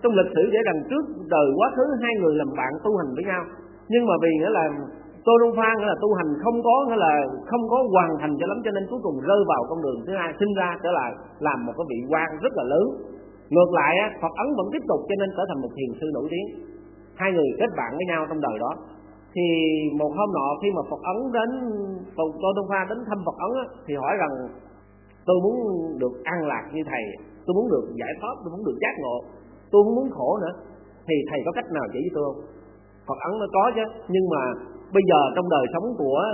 trong lịch sử để rằng trước đời quá khứ hai người làm bạn tu hành với nhau, nhưng mà vì nghĩa là Tô Đông Pha nghĩa là tu hành không có hoàn thành cho lắm, cho nên cuối cùng rơi vào con đường thứ hai, sinh ra trở lại làm một cái vị quan rất là lớn. Ngược lại Phật Ấn vẫn tiếp tục, cho nên trở thành một thiền sư nổi tiếng. Hai người kết bạn với nhau trong đời đó. Thì một hôm nọ khi mà Phật Ấn đến, Tô Đông Pha đến thăm Phật Ấn thì hỏi rằng tôi muốn được an lạc như thầy, tôi muốn được giải thoát, tôi muốn được giác ngộ, tôi không muốn khổ nữa, thì thầy có cách nào chỉ với tôi không? Phật Ấn nó có chứ, nhưng mà bây giờ trong đời sống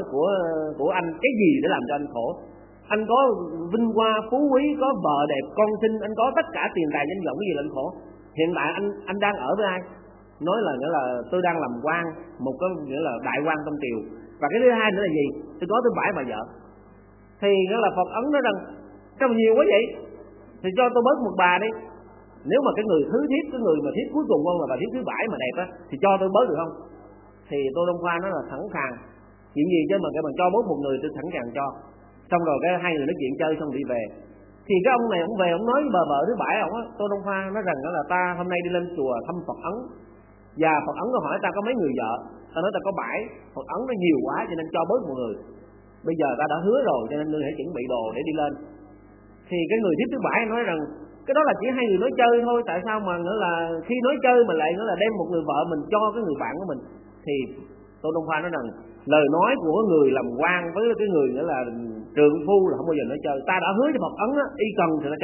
của anh, cái gì để làm cho anh khổ? Anh có vinh hoa phú quý, có vợ đẹp con xinh, anh có tất cả tiền tài danh vọng, cái gì là anh khổ? Hiện tại anh đang ở với ai? Nói là nghĩa là tôi đang làm quan, một cái nghĩa là đại quan trong triều. Và cái thứ hai nữa là gì? Tôi có tới 7 bà vợ. Thì nghĩa là Phật Ấn nói rằng sao mà nhiều quá vậy? Thì cho tôi bớt một bà đi. Nếu mà cái người thứ thiếp, cái người mà thiếp cuối cùng là bà thiếp thứ 7 mà đẹp thì cho tôi bớt được không? Thì Tô Đông Khoa nói là sẵn sàng. Chuyện gì chứ mà cái bằng cho bớt một người tôi sẵn sàng cho. Xong rồi cái hai người nói chuyện chơi xong đi về. Thì cái ông này ông về ông nói với bà vợ thứ 7 ông á, Tô Đông Khoa nói rằng đó là ta hôm nay đi lên chùa thăm Phật Ấn. Và Phật Ấn có hỏi ta có mấy người vợ, ta nói ta có 7. Phật Ấn nó nhiều quá cho nên cho bớt một người. Bây giờ ta đã hứa rồi cho nên ngươi hãy chuẩn bị đồ để đi lên. Thì cái người tiếp thứ 7 nói rằng cái đó là chỉ hai người nói chơi thôi, tại sao mà nữa là khi nói chơi mà lại nữa là đem một người vợ mình cho cái người bạn của mình. Thì Tô Đông Khoa nói rằng lời nói của người làm quan với cái người nữa là trượng phu là không bao giờ nói chơi. Ta đã hứa cho Phật Ấn á, y cần thì nó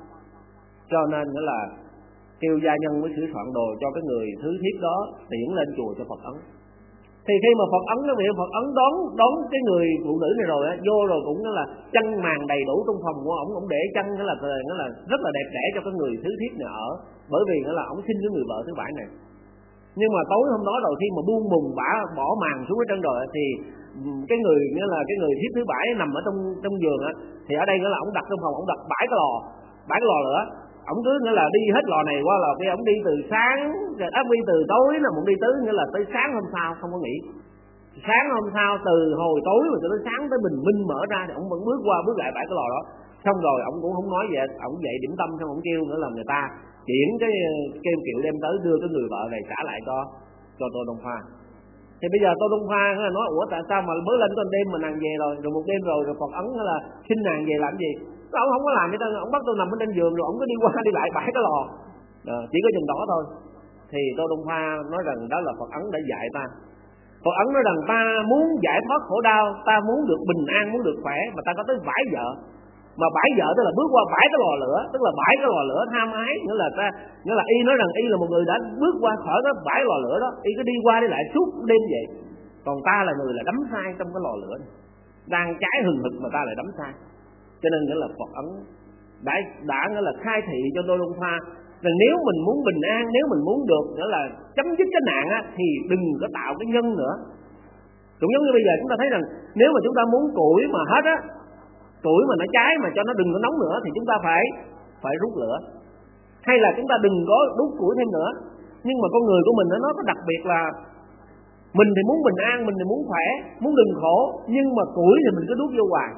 cho nên nữa là kêu gia nhân mới sửa soạn đồ cho cái người thứ thiếp đó tiễn lên chùa cho Phật Ấn. Thì khi mà Phật Ấn nó bị Phật Ấn đón cái người phụ nữ này rồi vô rồi cũng là chăn màn đầy đủ trong phòng của ổng để chăn nó là rất là đẹp đẽ cho cái người thứ thiếp này ở, bởi vì nó là ổng xin cái người vợ thứ 7 này. Nhưng mà tối hôm đó rồi khi mà buông mùng bả bỏ màn xuống ở trên rồi thì cái người nghĩa là cái người thiếp thứ 7 nằm ở trong giường thì ở đây nghĩa là ổng đặt trong phòng, ổng đặt 7 cái lò lửa. Ổng cứ nghĩa là đi hết lò này qua lò kia, ổng đi từ sáng rồi đi từ tối là ổng đi tới nghĩa là tới sáng hôm sau không có nghỉ. Sáng hôm sau từ hồi tối rồi cho tới sáng tới bình minh mở ra thì ổng vẫn bước qua bước lại 7 cái lò đó. Xong rồi ổng cũng không nói gì, ổng dậy điểm tâm xong ổng kêu nữa là người ta chuyển cái kêu kiệu đem tới đưa cái người vợ này trả lại cho Tô Đông Khoa. Thì bây giờ Tô Đông Khoa nói ủa tại sao mà mới lên con đêm mà nàng về rồi một đêm rồi Phật Ấn là xin nàng về làm gì? Ông không có làm gì đâu, ông bắt tôi nằm ở trên giường rồi ông cứ đi qua đi lại 7 cái lò. Chỉ có chừng đó thôi. Thì Tô Đông Khoa nói rằng đó là Phật Ấn đã dạy ta. Phật Ấn nói rằng ta muốn giải thoát khổ đau, ta muốn được bình an, muốn được khỏe, mà ta có tới 7 vợ. Mà 7 vợ tức là bước qua 7 cái lò lửa, tức là 7 cái lò lửa tham ái, nghĩa là y nói rằng y là một người đã bước qua khỏi cái 7 lò lửa đó, y cứ đi qua đi lại suốt đêm vậy. Còn ta là người là đắm sai trong cái lò lửa này, đang cháy hừng hực mà ta lại đắm sai. Cho nên nghĩa là Phật Ấn đã nghĩa là khai thị cho Tô Đông Khoa rằng nếu mình muốn bình an, nếu mình muốn được nghĩa là chấm dứt cái nạn thì đừng có tạo cái nhân nữa. Cũng giống như bây giờ chúng ta thấy rằng nếu mà chúng ta muốn củi mà hết củi mà nó cháy mà cho nó đừng có nóng nữa thì chúng ta phải rút lửa, hay là chúng ta đừng có đốt củi thêm nữa. Nhưng mà con người của mình nó có đặc biệt là mình thì muốn bình an, mình thì muốn khỏe, muốn đừng khổ, nhưng mà củi thì mình cứ đốt vô hoài,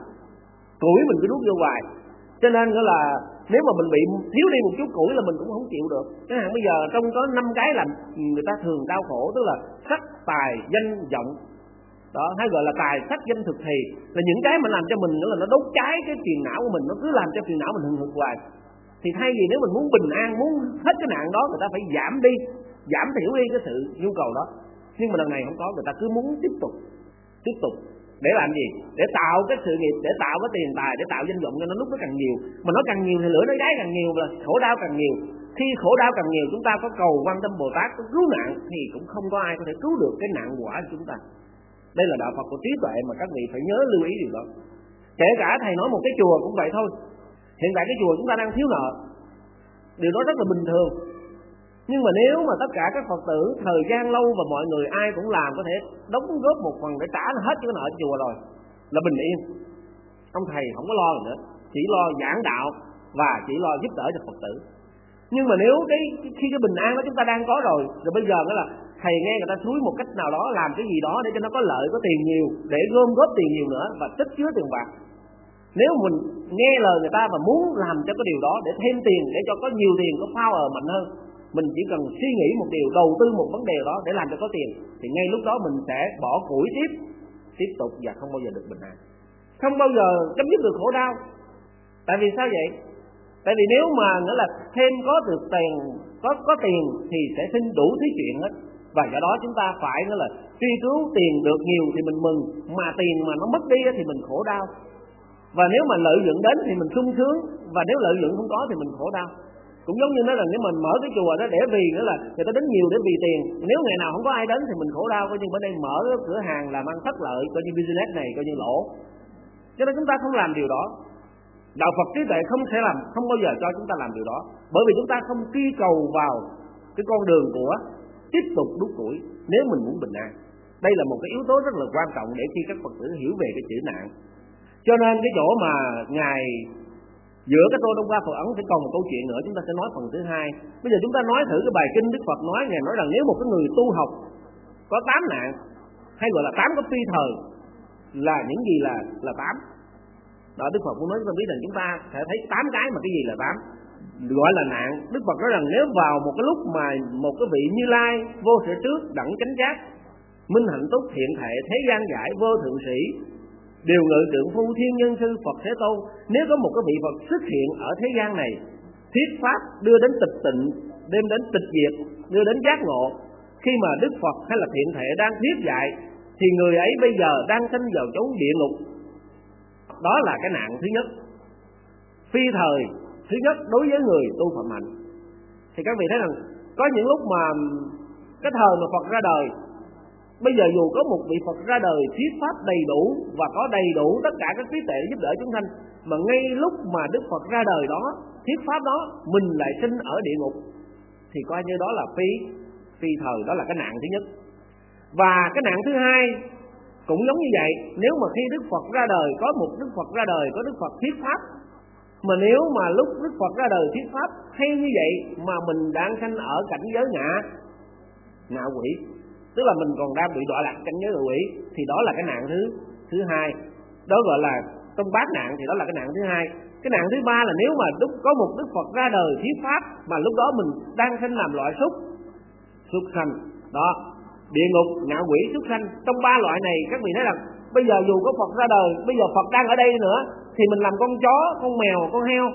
cho nên nghĩa là nếu mà mình bị thiếu đi một chút củi là mình cũng không chịu được. Cái hạn bây giờ trong có 5 cái làm người ta thường đau khổ, tức là sắc, tài, danh, vọng đó, hay gọi là tài, sắc, danh, thực thì là những cái mà làm cho mình nữa là nó đốt cháy cái phiền não của mình, nó cứ làm cho phiền não mình hừng hực hoài. Thì thay vì nếu mình muốn bình an, muốn hết cái nạn đó, người ta phải giảm thiểu đi cái sự nhu cầu đó. Nhưng mà lần này không có, người ta cứ muốn tiếp tục để làm gì? Để tạo cái sự nghiệp, để tạo cái tiền tài, để tạo danh vọng cho nó lúc nó càng nhiều. Mà nó càng nhiều thì lửa nó cháy càng nhiều, và khổ đau càng nhiều. Khi khổ đau càng nhiều, chúng ta có cầu Quan Tâm Bồ Tát có cứu nạn thì cũng không có ai có thể cứu được cái nạn quả của chúng ta. Đây là đạo Phật của trí tuệ mà các vị phải nhớ lưu ý điều đó. Kể cả thầy nói một cái chùa cũng vậy thôi. Hiện tại cái chùa chúng ta đang thiếu nợ, điều đó rất là bình thường. Nhưng mà nếu mà tất cả các Phật tử thời gian lâu và mọi người ai cũng làm có thể đóng góp một phần để trả hết cái nợ chùa rồi là bình yên. Ông thầy không có lo nữa, chỉ lo giảng đạo và chỉ lo giúp đỡ cho Phật tử. Nhưng mà nếu khi cái bình an đó chúng ta đang có rồi bây giờ đó là thầy nghe người ta xúi một cách nào đó làm cái gì đó để cho nó có lợi, có tiền nhiều, để gom góp tiền nhiều nữa và tích chứa tiền bạc. Nếu mình nghe lời người ta và muốn làm cho cái điều đó để thêm tiền, để cho có nhiều tiền, có power mạnh hơn, mình chỉ cần suy nghĩ một điều, đầu tư một vấn đề đó để làm cho có tiền, thì ngay lúc đó mình sẽ bỏ củi tiếp tục và không bao giờ được bình an, không bao giờ chấm dứt được khổ đau. Tại vì sao vậy? Tại vì nếu mà nghĩa là thêm có được tiền, có tiền thì sẽ sinh đủ thứ chuyện hết, và do đó chúng ta phải nghĩa là truy cứu tiền được nhiều thì mình mừng, mà tiền mà nó mất đi thì mình khổ đau. Và nếu mà lợi nhuận đến thì mình sung sướng, và nếu lợi nhuận không có thì mình khổ đau. Cũng giống như nói là nếu mình mở cái chùa đó để vì nữa là người ta đến nhiều để vì tiền, nếu ngày nào không có ai đến thì mình khổ đau. Coi như bên đây mở cái cửa hàng làm ăn thất lợi, coi như business này coi như lỗ. Cho nên chúng ta không làm điều đó. Đạo Phật trí tuệ không thể làm, không bao giờ cho chúng ta làm điều đó, bởi vì chúng ta không truy cầu vào cái con đường của tiếp tục đúc củi nếu mình muốn bình an. Đây là một cái yếu tố rất là quan trọng để khi các Phật tử hiểu về cái chữ nạn. Cho nên cái chỗ mà ngài giữa cái Tô Đông Qua Phật Ấn sẽ còn một câu chuyện nữa, chúng ta sẽ nói phần thứ hai. Bây giờ chúng ta nói thử cái bài kinh Đức Phật nói, ngài nói rằng nếu một cái người tu học có 8 nạn, hay gọi là 8 cái phi thời, là những gì là 8. Đó, Đức Phật muốn nói cho biết rằng chúng ta sẽ thấy 8 cái mà cái gì là 8 gọi là nạn. Đức Phật nói rằng nếu vào một cái lúc mà một cái vị Như Lai vô sở trước, đẳng chánh giác, minh hạnh túc, thiện thệ, thế gian giải, vô thượng sĩ, điều ngự trượng phu, thiên nhân sư, Phật Thế Tôn, nếu có một cái vị Phật xuất hiện ở thế gian này, thuyết pháp đưa đến tịch tịnh, đem đến tịch diệt, đưa đến giác ngộ, khi mà Đức Phật hay là thiện thệ đang thuyết dạy, thì người ấy bây giờ đang sinh vào chốn địa ngục. Đó là cái nạn thứ nhất, phi thời thứ nhất đối với người tu Phật hạnh. Thì các vị thấy rằng có những lúc mà cái thời mà Phật ra đời, bây giờ dù có một vị Phật ra đời thuyết pháp đầy đủ và có đầy đủ tất cả các trí tuệ giúp đỡ chúng sanh, mà ngay lúc mà Đức Phật ra đời đó, thuyết pháp đó, mình lại sinh ở địa ngục, thì coi như đó là phi thời. Đó là cái nạn thứ nhất. Và cái nạn thứ hai cũng giống như vậy. Nếu mà khi Đức Phật ra đời, có một Đức Phật ra đời, có Đức Phật thuyết pháp, mà nếu mà lúc Đức Phật ra đời thuyết pháp hay như vậy mà mình đang sanh ở cảnh giới ngạ quỷ, tức là mình còn đang bị đọa lạc cảnh giới ngạ quỷ, thì đó là cái nạn thứ hai. Đó gọi là trong 8 nạn thì đó là cái nạn thứ hai. Cái nạn thứ ba là nếu mà có một Đức Phật ra đời thuyết pháp mà lúc đó mình đang sanh làm loại súc sanh, đó, địa ngục, ngạ quỷ, súc sanh. Trong 3 loại này các vị thấy rằng bây giờ dù có Phật ra đời, bây giờ Phật đang ở đây nữa, thì mình làm con chó, con mèo, con heo,